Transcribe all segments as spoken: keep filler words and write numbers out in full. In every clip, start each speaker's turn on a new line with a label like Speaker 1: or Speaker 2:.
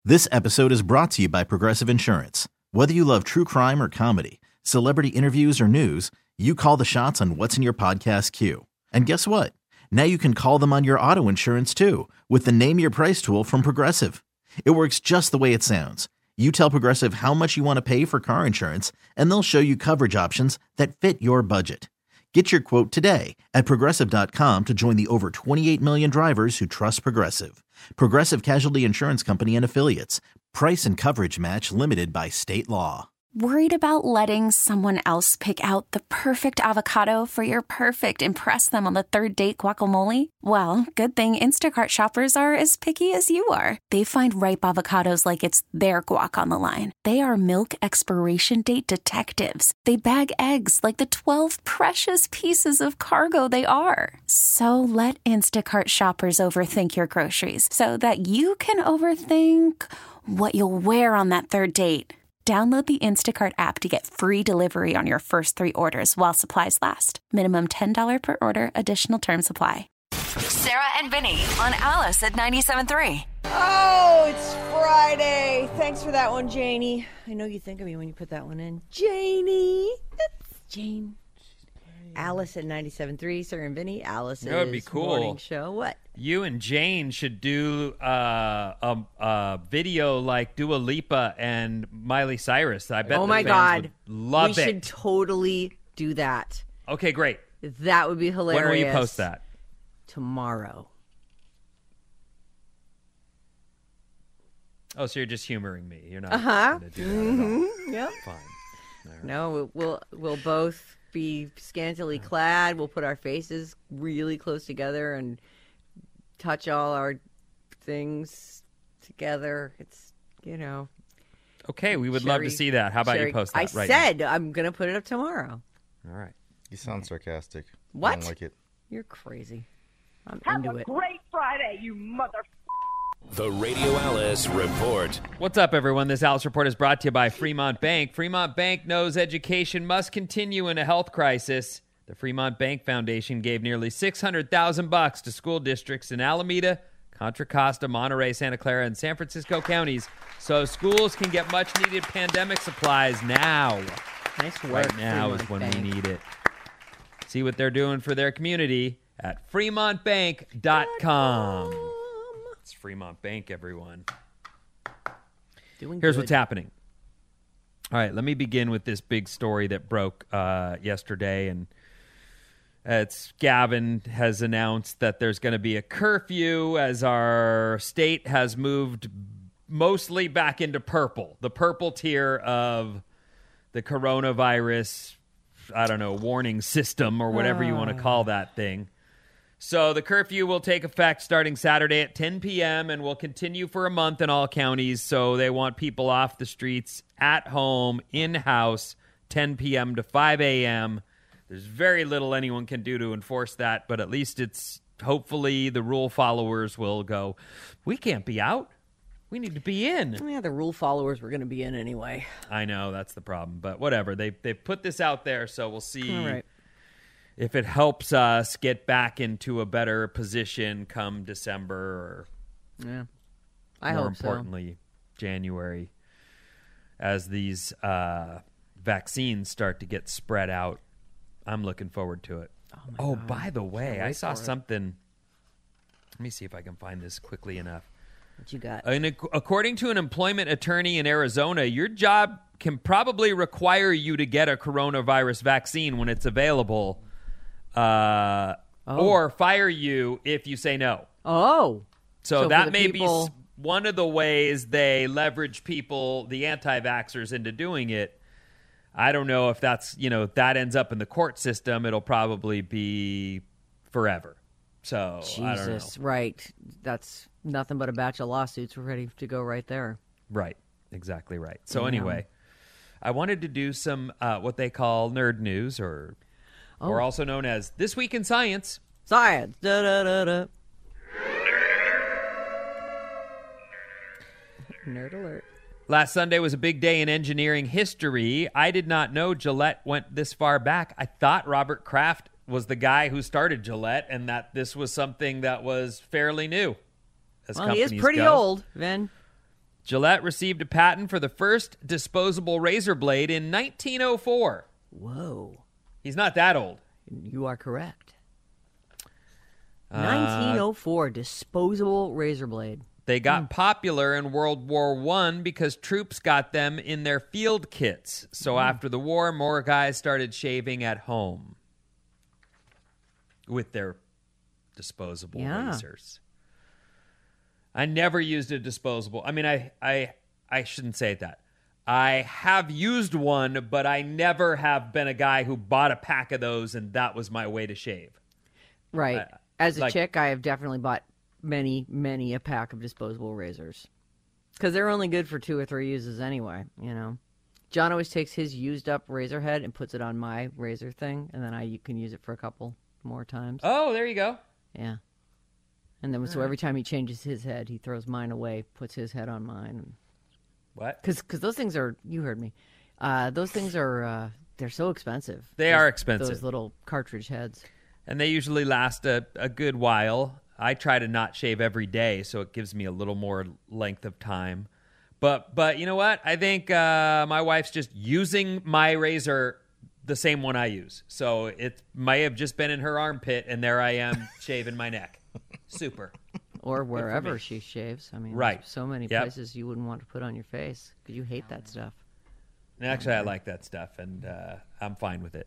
Speaker 1: This episode is brought to you by Progressive Insurance. Whether you love true crime or comedy, celebrity interviews or news, you call the shots on what's in your podcast queue. And guess what? Now you can call them on your auto insurance too with the Name Your Price tool from Progressive. It works just the way it sounds. You tell Progressive how much you want to pay for car insurance, and they'll show you coverage options that fit your budget. Get your quote today at Progressive dot com to join the over twenty-eight million drivers who trust Progressive. Progressive Casualty Insurance Company and Affiliates. Price and coverage match limited by state law.
Speaker 2: Worried about letting someone else pick out the perfect avocado for your perfect impress them on the third date guacamole? Well, good thing Instacart shoppers are as picky as you are. They find ripe avocados like it's their guac on the line. They are milk expiration date detectives. They bag eggs like the twelve precious pieces of cargo they are. So let Instacart shoppers overthink your groceries so that you can overthink what you'll wear on that third date. Download the Instacart app to get free delivery on your first three orders while supplies last. Minimum ten dollars per order. Additional terms apply.
Speaker 3: Sarah and Vinny on Alice at ninety-seven point three.
Speaker 4: Oh, it's Friday. Thanks for that one, Janie. I know you think of me when you put that one in. Janie. That's Jane. Alice at ninety-seven point three. Sarah and Vinny. Alice's
Speaker 5: that would be cool.
Speaker 4: Morning show. What?
Speaker 5: You and Jane should do uh, a, a video like Dua Lipa and Miley Cyrus. I bet
Speaker 4: oh
Speaker 5: the
Speaker 4: my
Speaker 5: fans
Speaker 4: God.
Speaker 5: would love
Speaker 4: we
Speaker 5: it.
Speaker 4: We should totally do that.
Speaker 5: Okay, great.
Speaker 4: That would be hilarious.
Speaker 5: When will you post that?
Speaker 4: Tomorrow.
Speaker 5: Oh, so you're just humoring me. You're not
Speaker 4: uh-huh.
Speaker 5: going to do that mm-hmm. at all.
Speaker 4: Yep.
Speaker 5: Fine. Right.
Speaker 4: No, we'll we'll both be scantily clad. We'll put our faces really close together and touch all our things together. It's, you know.
Speaker 5: Okay, we would
Speaker 4: Sherry,
Speaker 5: love to see that. How about
Speaker 4: Sherry,
Speaker 5: you post that
Speaker 4: I
Speaker 5: right
Speaker 4: said
Speaker 5: now?
Speaker 4: I'm going to put it up tomorrow.
Speaker 5: All right.
Speaker 6: You sound sarcastic.
Speaker 4: What?
Speaker 6: I don't like it.
Speaker 4: You're crazy. I'm
Speaker 7: Have
Speaker 4: into
Speaker 7: a
Speaker 4: it.
Speaker 7: great Friday, you mother...
Speaker 8: The Radio Alice Report.
Speaker 5: What's up, everyone? This Alice Report is brought to you by Fremont Bank. Fremont Bank knows education must continue in a health crisis. The Fremont Bank Foundation gave nearly six hundred thousand bucks to school districts in Alameda, Contra Costa, Monterey, Santa Clara, and San Francisco counties so schools can get much-needed pandemic supplies now.
Speaker 4: Nice work.
Speaker 5: Right now
Speaker 4: Fremont
Speaker 5: is when
Speaker 4: Bank.
Speaker 5: we need it. See what they're doing for their community at Fremont Bank dot com. It's Fremont Bank, everyone.
Speaker 4: Doing
Speaker 5: Here's
Speaker 4: good.
Speaker 5: what's happening. All right, let me begin with this big story that broke uh, yesterday, and it's Gavin has announced that there's going to be a curfew as our state has moved mostly back into purple, the purple tier of the coronavirus, I don't know, warning system or whatever you want to call that thing. So the curfew will take effect starting Saturday at ten p.m. and will continue for a month in all counties. So they want people off the streets, at home, in-house, ten p.m. to five a.m. There's very little anyone can do to enforce that, but at least it's hopefully the rule followers will go, we can't be out. We need to be in.
Speaker 4: Yeah, the rule followers were going to be in anyway.
Speaker 5: I know, that's the problem. But whatever. They they put this out there, so we'll see.
Speaker 4: All right.
Speaker 5: If it helps us get back into a better position come December or
Speaker 4: Yeah, I
Speaker 5: more
Speaker 4: hope so.
Speaker 5: importantly, January, as these uh, vaccines start to get spread out. I'm looking forward to it.
Speaker 4: Oh, my
Speaker 5: Oh,
Speaker 4: God.
Speaker 5: by the way,
Speaker 4: Can't
Speaker 5: I
Speaker 4: wait
Speaker 5: saw
Speaker 4: for it.
Speaker 5: something. Let me see if I can find this quickly enough.
Speaker 4: What you got?
Speaker 5: And ac- according to an employment attorney in Arizona, your job can probably require you to get a coronavirus vaccine when it's available. Uh,
Speaker 4: Oh.
Speaker 5: Or fire you if you say no.
Speaker 4: Oh.
Speaker 5: So,
Speaker 4: So for
Speaker 5: that
Speaker 4: the
Speaker 5: may
Speaker 4: people-
Speaker 5: be s- one of the ways they leverage people, the anti-vaxxers, into doing it. I don't know if that's, you know, that ends up in the court system. It'll probably be forever. So I don't know.
Speaker 4: Jesus, right. That's nothing but a batch of lawsuits ready to go right there.
Speaker 5: Right. Exactly right. So
Speaker 4: Yeah.
Speaker 5: anyway, I wanted to do some uh, what they call nerd news, or
Speaker 4: Oh.
Speaker 5: or also known as This Week in Science.
Speaker 4: Science. Da, da, da, da. Nerd alert.
Speaker 5: Last Sunday was a big day in engineering history. I did not know Gillette went this far back. I thought Robert Kraft was the guy who started Gillette, and that this was something that was fairly new. As
Speaker 4: Well, he is
Speaker 5: companies
Speaker 4: pretty
Speaker 5: go.
Speaker 4: old, Vin.
Speaker 5: Gillette received a patent for the first disposable razor blade in nineteen oh four.
Speaker 4: Whoa.
Speaker 5: He's not that old.
Speaker 4: You are correct.
Speaker 5: Uh,
Speaker 4: nineteen oh four, disposable razor blade.
Speaker 5: They got popular in World War One because troops got them in their field kits. So
Speaker 4: Mm.
Speaker 5: after the war, more guys started shaving at home with their disposable
Speaker 4: Yeah.
Speaker 5: razors. I never used a disposable. I mean, I, I, I shouldn't say that. I have used one, but I never have been a guy who bought a pack of those and that was my way to shave.
Speaker 4: Right.
Speaker 5: Uh,
Speaker 4: As a
Speaker 5: like-
Speaker 4: chick, I have definitely bought many, many a pack of disposable razors. Because they're only good for two or three uses anyway, you know. John always takes his used up razor head and puts it on my razor thing, and then I you can use it for a couple more times.
Speaker 5: Oh, there you go.
Speaker 4: Yeah. And then so every time he changes his head, he throws mine away, puts his head on mine.
Speaker 5: What?
Speaker 4: Because those things are, you heard me, uh, those things are, uh, they're so expensive.
Speaker 5: They
Speaker 4: Those-
Speaker 5: are expensive.
Speaker 4: Those little cartridge heads.
Speaker 5: And they usually last a, a good while. I try to not shave every day, so it gives me a little more length of time. But but you know what? I think uh, my wife's just using my razor, the same one I use. So it may have just been in her armpit, and there I am shaving my neck. Super.
Speaker 4: Or wherever she shaves. I mean,
Speaker 5: Right.
Speaker 4: there's so many
Speaker 5: Yep.
Speaker 4: places you wouldn't want to put on your face because you hate that stuff.
Speaker 5: And actually, I like that stuff, and uh, I'm fine with it.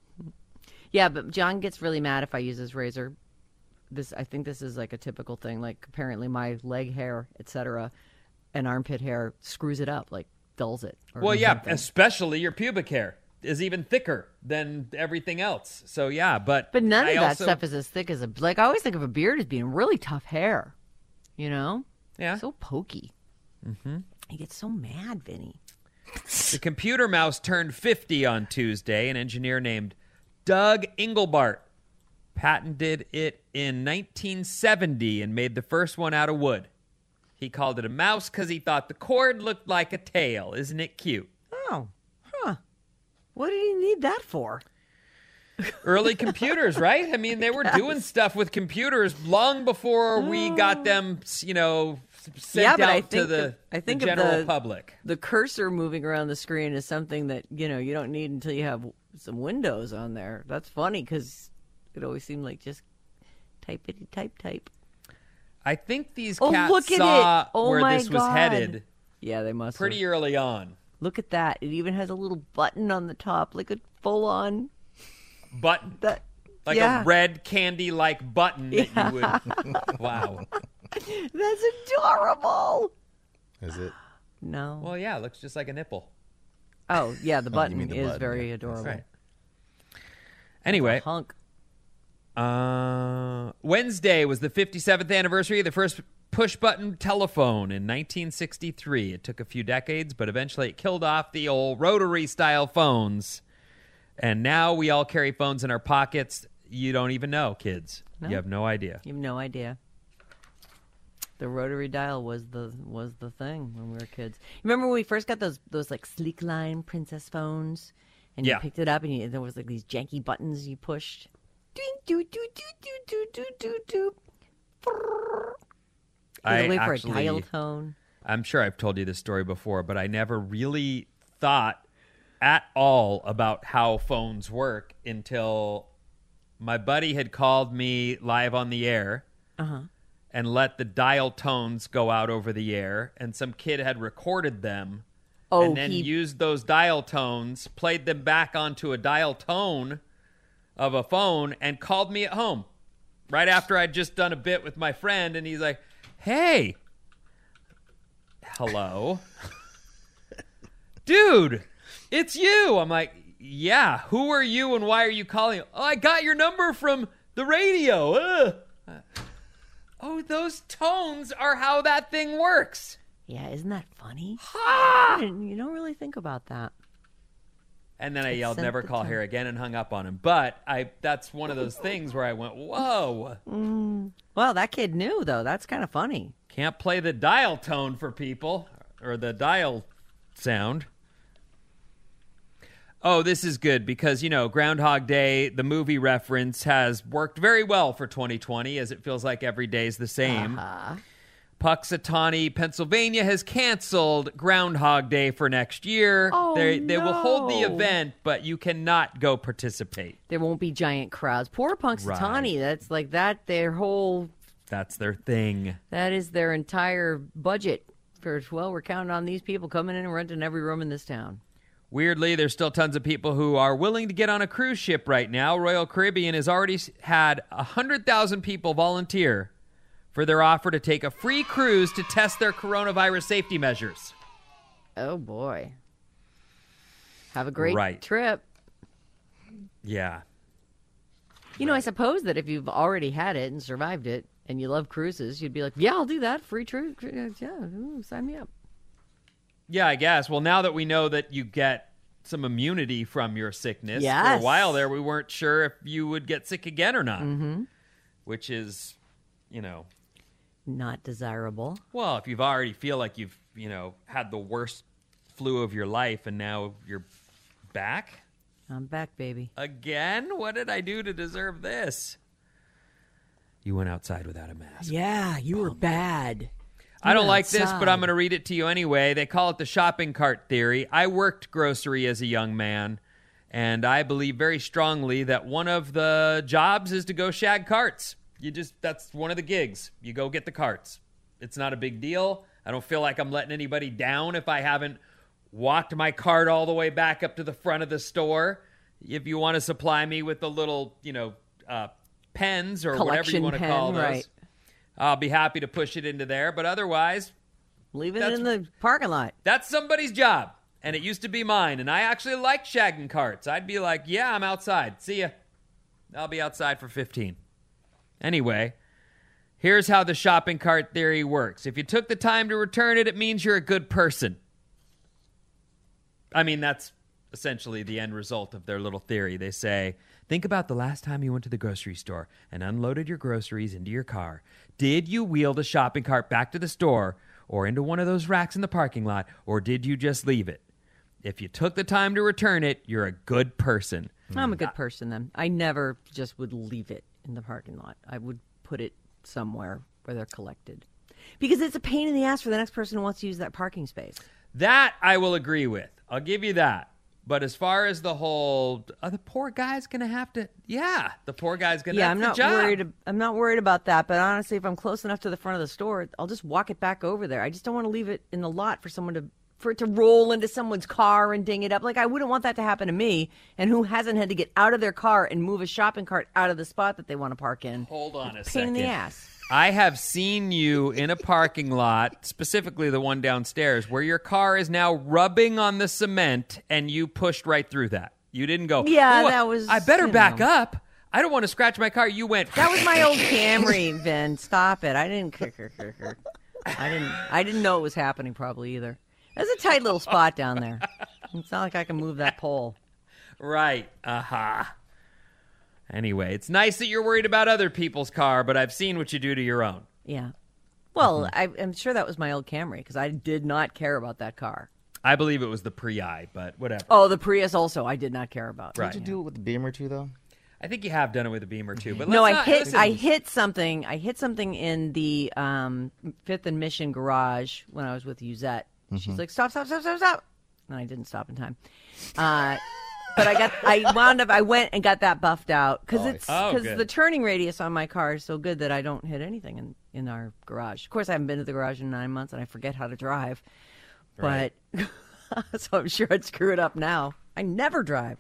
Speaker 4: Yeah, but John gets really mad if I use his razor. This, I think this is like a typical thing. Like apparently my leg hair, et cetera, and armpit hair screws it up, like dulls it. Or
Speaker 5: Well, yeah,
Speaker 4: something.
Speaker 5: especially your pubic hair is even thicker than everything else. So yeah, but
Speaker 4: But none of
Speaker 5: I
Speaker 4: that
Speaker 5: also-
Speaker 4: stuff is as thick as a like. I always think of a beard as being really tough hair. You know,
Speaker 5: Yeah.
Speaker 4: so pokey. Mm-hmm. He gets so mad, Vinny.
Speaker 5: The computer mouse turned fifty on Tuesday. An engineer named Doug Engelbart patented it in nineteen seventy and made the first one out of wood. He called it a mouse because he thought the cord looked like a tail. Isn't it cute?
Speaker 4: Oh, huh. What did he need that for?
Speaker 5: Early computers, right? I mean, they were doing stuff with computers long before we got them, you know, sent
Speaker 4: Yeah, but
Speaker 5: out
Speaker 4: I
Speaker 5: to
Speaker 4: think
Speaker 5: the,
Speaker 4: of- I think
Speaker 5: the
Speaker 4: of
Speaker 5: general
Speaker 4: the-
Speaker 5: public.
Speaker 4: The cursor moving around the screen is something that, you know, you don't need until you have some windows on there. That's funny because it always seemed like just typity type type.
Speaker 5: I think these
Speaker 4: Oh,
Speaker 5: cats
Speaker 4: look at
Speaker 5: saw
Speaker 4: it. Oh,
Speaker 5: where
Speaker 4: my
Speaker 5: this was
Speaker 4: God.
Speaker 5: headed
Speaker 4: Yeah, they must
Speaker 5: pretty
Speaker 4: have.
Speaker 5: early on.
Speaker 4: Look at that. It even has a little button on the top, like a full on
Speaker 5: Button.
Speaker 4: that.
Speaker 5: Like
Speaker 4: yeah.
Speaker 5: a red candy-like button that you would... Wow.
Speaker 4: That's adorable.
Speaker 6: Is it?
Speaker 4: No.
Speaker 5: Well, yeah, it looks just like a nipple.
Speaker 4: Oh, yeah, the button
Speaker 6: mean the
Speaker 4: is
Speaker 6: button,
Speaker 4: very
Speaker 6: yeah.
Speaker 4: adorable.
Speaker 5: Right. Anyway,
Speaker 4: Hunk.
Speaker 5: uh, Wednesday was the fifty-seventh anniversary of the first push-button telephone in nineteen sixty-three. It took a few decades, but eventually it killed off the old rotary-style phones. And now we all carry phones in our pockets. You don't even know, kids.
Speaker 4: No.
Speaker 5: You have no idea.
Speaker 4: You have no idea. The rotary dial was the was the thing when we were kids. Remember when we first got those those like sleek line princess phones, and
Speaker 5: Yeah.
Speaker 4: you picked it up and you, there was like these janky buttons you pushed. Ding, doo, doo, doo, doo, doo, doo, doo.
Speaker 5: I
Speaker 4: I wait for
Speaker 5: actually,
Speaker 4: a dial tone.
Speaker 5: I'm sure I've told you this story before, but I never really thought at all about how phones work until my buddy had called me live on the air
Speaker 4: Uh-huh.
Speaker 5: and let the dial tones go out over the air, and some kid had recorded them
Speaker 4: Oh,
Speaker 5: and then
Speaker 4: he
Speaker 5: used those dial tones, played them back onto a dial tone of a phone, and called me at home right after I'd just done a bit with my friend, and he's like, hey, hello, dude, it's you. I'm like, yeah, who are you and why are you calling? Oh, I got your number from the radio. Ugh. Oh, those tones are how that thing works.
Speaker 4: Yeah, isn't that funny?
Speaker 5: Ha!
Speaker 4: You don't really think about that.
Speaker 5: And then I
Speaker 4: It
Speaker 5: yelled,
Speaker 4: sent
Speaker 5: never
Speaker 4: the
Speaker 5: call
Speaker 4: tone.
Speaker 5: here again, and hung up on him. But I that's one of those things where I went, whoa,
Speaker 4: Well, that kid knew though. That's kind of funny.
Speaker 5: can't play the dial tone for people, or the dial sound. Oh, this is good because, you know, Groundhog Day, the movie reference, has worked very well for twenty twenty, as it feels like every day's the same.
Speaker 4: Uh-huh.
Speaker 5: Puxatawny, Pennsylvania has canceled Groundhog Day for next year.
Speaker 4: Oh,
Speaker 5: they they will hold the
Speaker 4: no.
Speaker 5: event, but you cannot go participate.
Speaker 4: There won't be giant crowds. Poor Punxsutawney.
Speaker 5: Right.
Speaker 4: That's like that. Their whole
Speaker 5: That's their thing.
Speaker 4: that is their entire budget. For well, we're counting on these people coming in and renting every room in this town.
Speaker 5: Weirdly, there's still tons of people who are willing to get on a cruise ship right now. Royal Caribbean has already s- had one hundred thousand people volunteer for their offer to take a free cruise to test their coronavirus safety measures.
Speaker 4: Oh boy. Have a great
Speaker 5: Right.
Speaker 4: trip.
Speaker 5: Yeah.
Speaker 4: You know, I suppose that if you've already had it and survived it and you love cruises, you'd be like, yeah, I'll do that. Free trip. Yeah, ooh, sign me up.
Speaker 5: Yeah, I guess. Well, now that we know that you get some immunity from your sickness, for
Speaker 4: Yes.
Speaker 5: a while there, we weren't sure if you would get sick again or not,
Speaker 4: Mm-hmm.
Speaker 5: which is, you know,
Speaker 4: Not desirable.
Speaker 5: well, if you've already feel like you've, you know, had the worst flu of your life and now you're back
Speaker 4: I'm back, baby.
Speaker 5: again, what did I do to deserve this? You went outside without a mask.
Speaker 4: Yeah, you were bad.
Speaker 5: I don't
Speaker 4: went
Speaker 5: like this, but
Speaker 4: outside.
Speaker 5: I'm going to read it to you anyway. They call it the shopping cart theory. I worked grocery as a young man, and I believe very strongly that one of the jobs is to go shag carts. You just, that's one of the gigs. You go get the carts. It's not a big deal. I don't feel like I'm letting anybody down if I haven't walked my cart all the way back up to the front of the store. If you want to supply me with the little, you know, uh, pens or whatever you
Speaker 4: Collection
Speaker 5: want to
Speaker 4: pen,
Speaker 5: call those,
Speaker 4: right.
Speaker 5: I'll be happy to push it into there. But otherwise,
Speaker 4: Leave it
Speaker 5: That's-
Speaker 4: in the parking lot.
Speaker 5: that's somebody's job, and it used to be mine, and I actually like shagging carts. I'd be like, yeah, I'm outside. See ya. I'll be outside for fifteen. Anyway, here's how the shopping cart theory works. If you took the time to return it, it means you're a good person. I mean, that's essentially the end result of their little theory. They say, think about the last time you went to the grocery store and unloaded your groceries into your car. Did you wheel the shopping cart back to the store or into one of those racks in the parking lot, or did you just leave it? If you took the time to return it, you're a good person.
Speaker 4: I'm a good person then. I never just would leave it in the parking lot. I would put it somewhere where they're collected. Because it's a pain in the ass for the next person who wants to use that parking space.
Speaker 5: That I will agree with. I'll give you that. But as far as the whole, oh, the poor guy's going to have to, yeah, the poor guy's going to
Speaker 4: Yeah,
Speaker 5: have
Speaker 4: I'm
Speaker 5: the
Speaker 4: not
Speaker 5: job.
Speaker 4: worried. I'm not worried about that. But honestly, if I'm close enough to the front of the store, I'll just walk it back over there. I just don't want to leave it in the lot for someone to for it to roll into someone's car and ding it up. Like I wouldn't want that to happen to me. And who hasn't had to get out of their car and move a shopping cart out of the spot that they want to park in?
Speaker 5: Hold on a
Speaker 4: Pain
Speaker 5: second.
Speaker 4: in the ass.
Speaker 5: I have seen you in a parking lot, specifically the one downstairs, where your car is now rubbing on the cement, and you pushed right through that. You didn't go,
Speaker 4: Yeah,
Speaker 5: "Oh,
Speaker 4: that was,
Speaker 5: I better
Speaker 4: you
Speaker 5: back
Speaker 4: know.
Speaker 5: up. I don't want to scratch my car." You went,
Speaker 4: That was my old Camry, Vin. Stop it. I didn't. I didn't. I didn't know it was happening. Probably either. There's a tight little spot down there. It's not like I can move that pole.
Speaker 5: right. Aha. Anyway, it's nice that you're worried about other people's car, but I've seen what you do to your own.
Speaker 4: Yeah. Well,
Speaker 5: Mm-hmm.
Speaker 4: I, I'm sure that was my old Camry because I did not care about that car.
Speaker 5: I believe it was the Prii, but whatever.
Speaker 4: Oh, the Prius also I did not care about.
Speaker 5: Right.
Speaker 6: Did you do it with the Beamer too, though?
Speaker 5: I think you have done it with a Beamer too. But
Speaker 4: No,
Speaker 5: let's
Speaker 4: I
Speaker 5: not-
Speaker 4: hit.
Speaker 5: listen.
Speaker 4: I hit something. I hit something in the um, Fifth and Mission garage when I was with Uzette. She's like, "Stop! Stop! Stop! Stop! Stop!" And I didn't stop in time. Uh, but I got. I wound up. I went and got that buffed out because it's
Speaker 5: Oh,
Speaker 4: because
Speaker 5: good.
Speaker 4: the turning radius on my car is so good that I don't hit anything in in our garage. Of course, I haven't been to the garage in nine months, and I forget how to drive.
Speaker 5: Right.
Speaker 4: But so I'm sure I'd screw it up now. I never drive.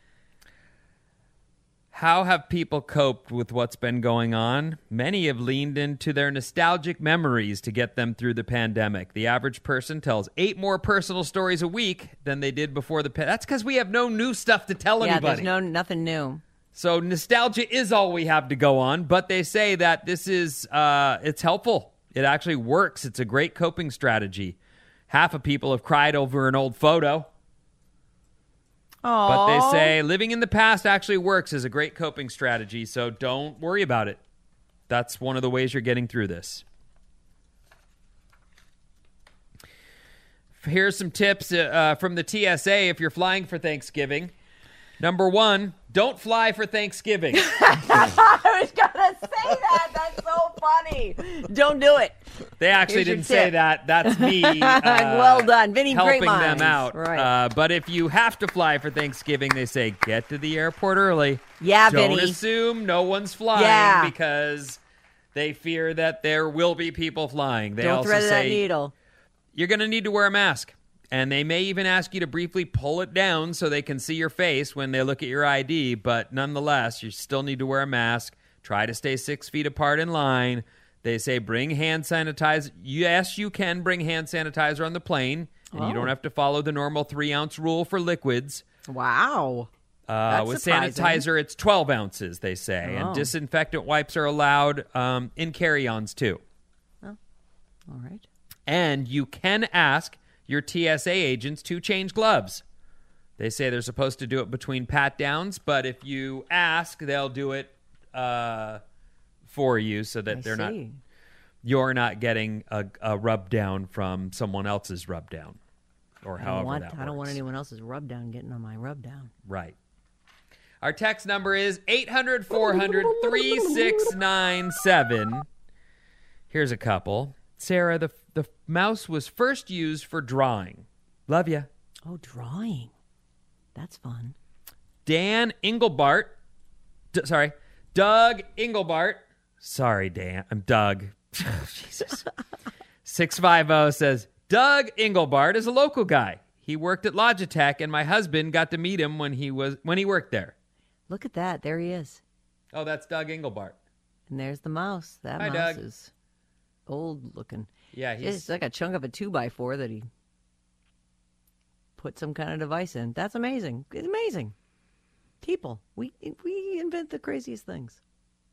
Speaker 5: How have people coped with what's been going on? Many have leaned into their nostalgic memories to get them through the pandemic. The average person tells eight more personal stories a week than they did before the pandemic. That's because we have no new stuff to tell
Speaker 4: Yeah,
Speaker 5: anybody.
Speaker 4: there's no nothing new.
Speaker 5: So nostalgia is all we have to go on, but they say that this is, uh, it's helpful. It actually works. It's a great coping strategy. Half of people have cried over an old photo. But they say living in the past actually works as a great coping strategy, so don't worry about it. That's one of the ways you're getting through this. Here's some tips uh, from the T S A if you're flying for Thanksgiving. Number one, don't fly for Thanksgiving.
Speaker 4: I was gonna say that. That's so funny. Don't do it.
Speaker 5: They actually
Speaker 4: Here's your
Speaker 5: didn't say
Speaker 4: tip.
Speaker 5: that. That's me. Uh,
Speaker 4: Well done. Vinny,
Speaker 5: helping
Speaker 4: great minds.
Speaker 5: them out.
Speaker 4: Right.
Speaker 5: Uh, but if you have to fly for Thanksgiving, they say get to the airport early.
Speaker 4: Yeah,
Speaker 5: Don't
Speaker 4: Vinny.
Speaker 5: assume no one's flying
Speaker 4: Yeah.
Speaker 5: because they fear that there will be people flying. They
Speaker 4: Don't
Speaker 5: also
Speaker 4: thread
Speaker 5: say
Speaker 4: that needle.
Speaker 5: you're going to need to wear a mask. And they may even ask you to briefly pull it down so they can see your face when they look at your I D. But nonetheless, you still need to wear a mask. Try to stay six feet apart in line. They say bring hand sanitizer. Yes, you can bring hand sanitizer on the plane. And
Speaker 4: Oh.
Speaker 5: you don't have to follow the normal three-ounce rule for liquids.
Speaker 4: Wow.
Speaker 5: Uh,
Speaker 4: That's
Speaker 5: with
Speaker 4: surprising.
Speaker 5: sanitizer, it's twelve ounces, they say.
Speaker 4: Oh.
Speaker 5: And disinfectant wipes are allowed um, in carry-ons, too.
Speaker 4: All right.
Speaker 5: And you can ask your T S A agents to change gloves. They say they're supposed to do it between pat-downs, but if you ask, they'll do it uh, for you so that
Speaker 4: I
Speaker 5: they're not
Speaker 4: see.
Speaker 5: you're not getting a, a rub down from someone else's rub down, or
Speaker 4: I
Speaker 5: however
Speaker 4: don't, want,
Speaker 5: that
Speaker 4: I don't want
Speaker 5: works.
Speaker 4: anyone else's rub down getting on my rub down.
Speaker 5: Right. Our text number is eight hundred, four hundred, three six nine seven. Here's a couple. Sarah, the the mouse was first used for drawing. Love ya.
Speaker 4: Oh, drawing. That's fun.
Speaker 5: Dan Engelbart. D- sorry. Doug Engelbart. Sorry, Dan. I'm Doug. Jesus. six five zero says, Doug Engelbart is a local guy. He worked at Logitech, and my husband got to meet him when he was when he worked there.
Speaker 4: Look at that. There he is.
Speaker 5: Oh, that's Doug Engelbart.
Speaker 4: And there's the mouse. That
Speaker 5: Hi,
Speaker 4: mouse
Speaker 5: Doug.
Speaker 4: is old looking.
Speaker 5: Yeah, he's
Speaker 4: It's like a chunk of a two by four that he put some kind of device in. That's amazing. It's amazing. People, we we invent the craziest things.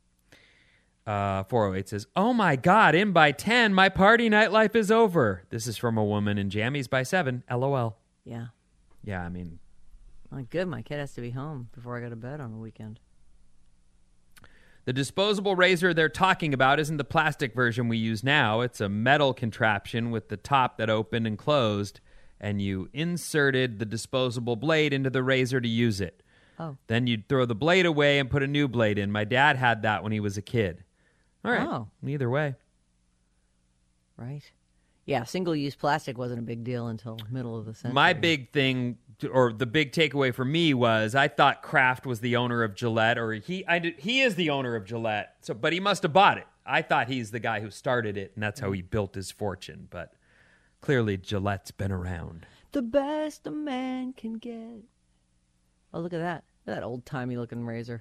Speaker 5: Uh, four oh eight says, oh my God, in by ten, my party nightlife is over. This is from a woman in jammies by seven, LOL.
Speaker 4: Yeah.
Speaker 5: Yeah, I mean,
Speaker 4: Well, good. My kid has to be home before I go to bed on the weekend.
Speaker 5: the disposable razor they're talking about isn't the plastic version we use now. It's a metal contraption with the top that opened and closed, and you inserted the disposable blade into the razor to use it.
Speaker 4: Oh.
Speaker 5: Then you'd throw the blade away and put a new blade in. My dad had that when he was a kid. All right.
Speaker 4: Oh.
Speaker 5: Either way.
Speaker 4: Right. Yeah, single-use plastic wasn't a big deal until middle of the century.
Speaker 5: My big thing, or the big takeaway for me was, I thought Kraft was the owner of Gillette, or he I did, he is the owner of Gillette, so but he must have bought it. I thought he's the guy who started it, and that's how he built his fortune. But clearly, Gillette's been around.
Speaker 4: The best a man can get. Oh, look at that. Look at that old-timey looking razor.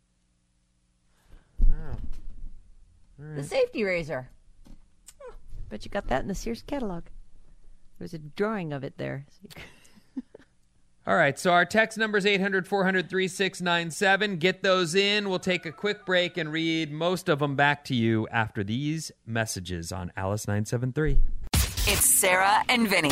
Speaker 5: Oh.
Speaker 4: The safety razor. Oh, bet you got that in the Sears catalog. There's a drawing of it there.
Speaker 5: All right, so our text number is eight hundred, four hundred, three six nine seven. Get those in. We'll take a quick break and read most of them back to you after these messages on Alice nine seven three.
Speaker 3: It's Sarah and Vinny.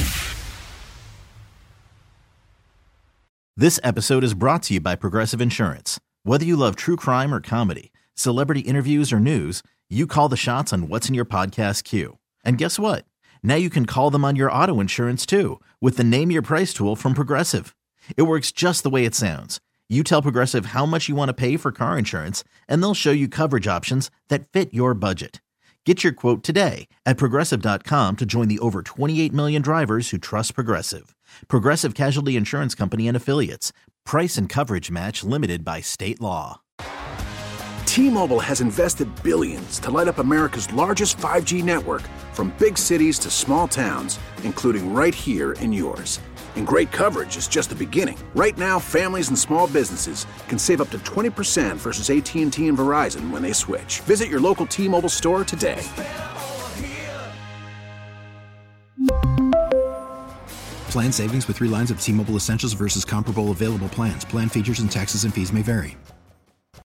Speaker 1: This episode is brought to you by Progressive Insurance. Whether you love true crime or comedy, celebrity interviews or news, you call the shots on what's in your podcast queue. And guess what? Now you can call them on your auto insurance too with the Name Your Price tool from Progressive. It works just the way it sounds. You tell Progressive how much you want to pay for car insurance, and they'll show you coverage options that fit your budget. Get your quote today at Progressive dot com to join the over twenty-eight million drivers who trust Progressive. Progressive Casualty Insurance Company and Affiliates. Price and coverage match limited by state law.
Speaker 6: T-Mobile has invested billions to light up America's largest five G network, from big cities to small towns, including right here in yours. And great coverage is just the beginning. Right now, families and small businesses can save up to twenty percent versus A T and T and Verizon when they switch. Visit your local T-Mobile store today.
Speaker 9: Plan savings with three lines of T-Mobile Essentials versus comparable available plans. Plan features and taxes and fees may vary.